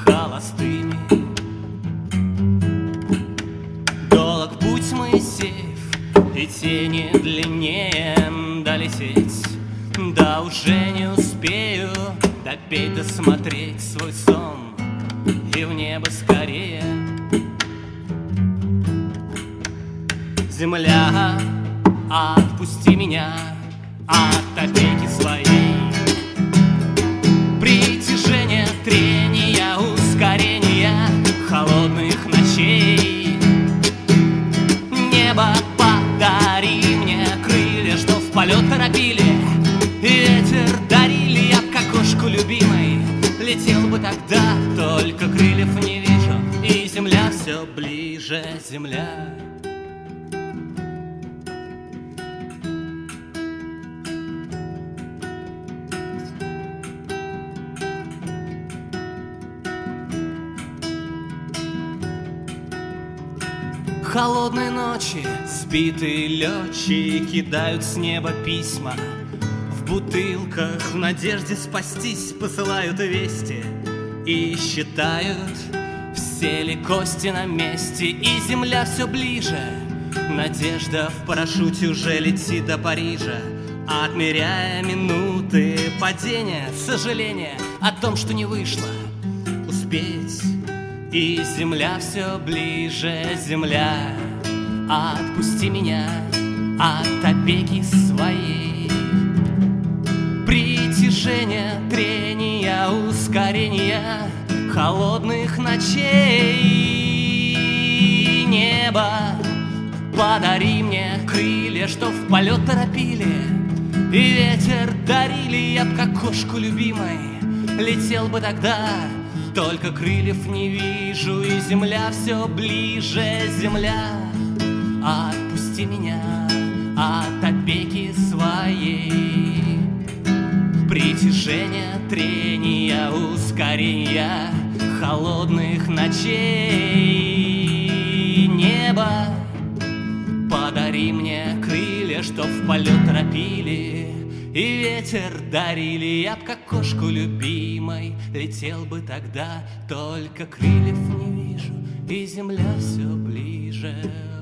холостыми. Долг путь Моисеев, и тени длиннее долететь. Да уже не успею допеть, досмотреть свой сон и в небо скорее. Земля, отпусти меня от опеки своей. Притяжение, трения, ускорения холодных ночей. Небо, подари мне крылья, что в полет торопили. Ветер дарили, я б к окошку любимой летел бы тогда, только крыльев не вижу, и земля все ближе, земля. Холодные ночи, сбитые летчики кидают с неба письма. В бутылках в надежде спастись посылают вести и считают, все ли кости на месте, и земля все ближе. Надежда в парашюте уже летит до Парижа, отмеряя минуты падения, сожаление о том, что не вышло успеть. И земля все ближе, земля, отпусти меня от опеки своей. Притяжение, трения, ускорения холодных ночей. Небо, подари мне крылья, что в полет торопили. И ветер дарили, я б к окошку любимой летел бы тогда, только крыльев не вижу, и земля все ближе, земля. Отпусти меня от опеки своей. Притяжение, трения, ускорения холодных ночей. Небо, подари мне крылья, что в полет торопили. И ветер дарили, я б к окошку любимой летел бы тогда, только крыльев не вижу, и земля все ближе.